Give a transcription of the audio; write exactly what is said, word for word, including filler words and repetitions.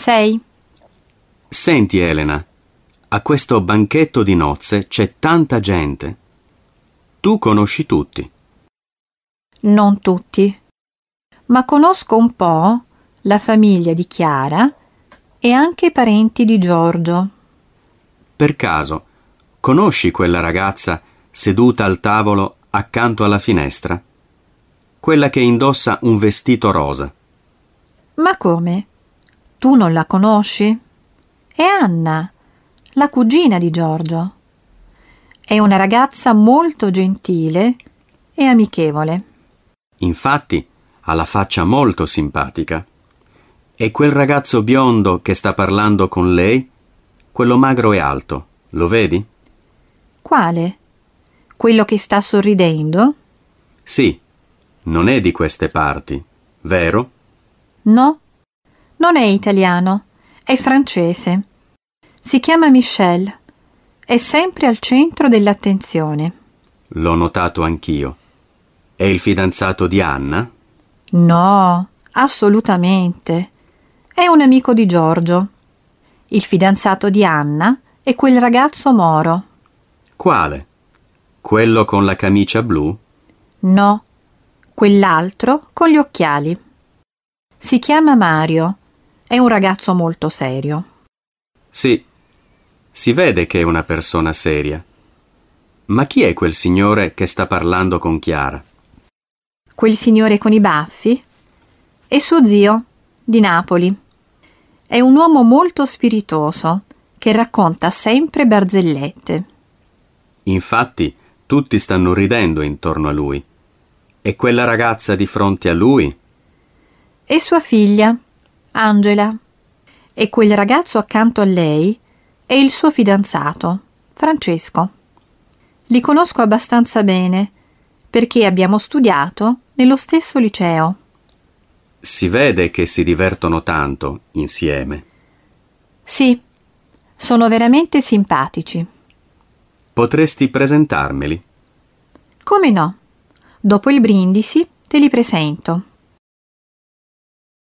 Sei? Senti, Elena, a questo banchetto di nozze c'è tanta gente. Tu conosci tutti? Non tutti, ma conosco un po' la famiglia di Chiara e anche i parenti di Giorgio. Per caso, conosci quella ragazza seduta al tavolo accanto alla finestra? Quella che indossa un vestito rosa. Ma come? Tu non la conosci? È Anna, la cugina di Giorgio. È una ragazza molto gentile e amichevole. Infatti, ha la faccia molto simpatica. E quel ragazzo biondo che sta parlando con lei, quello magro e alto, lo vedi? Quale? Quello che sta sorridendo? Sì, non è di queste parti, vero? No, non è italiano, è francese. Si chiama Michel. È sempre al centro dell'attenzione. L'ho notato anch'io. È il fidanzato di Anna? No, assolutamente. È un amico di Giorgio. Il fidanzato di Anna è quel ragazzo moro. Quale? Quello con la camicia blu? No, quell'altro con gli occhiali. Si chiama Mario. È un ragazzo molto serio. Sì, si vede che è una persona seria. Ma chi è quel signore che sta parlando con Chiara? Quel signore con i baffi? È suo zio, di Napoli. È un uomo molto spiritoso, che racconta sempre barzellette. Infatti, tutti stanno ridendo intorno a lui. E quella ragazza di fronte a lui? È sua figlia, Angela. E quel ragazzo accanto a lei è il suo fidanzato, Francesco. Li conosco abbastanza bene, perché abbiamo studiato nello stesso liceo. Si vede che si divertono tanto insieme. Sì, sono veramente simpatici. Potresti presentarmeli? Come no? Dopo il brindisi te li presento.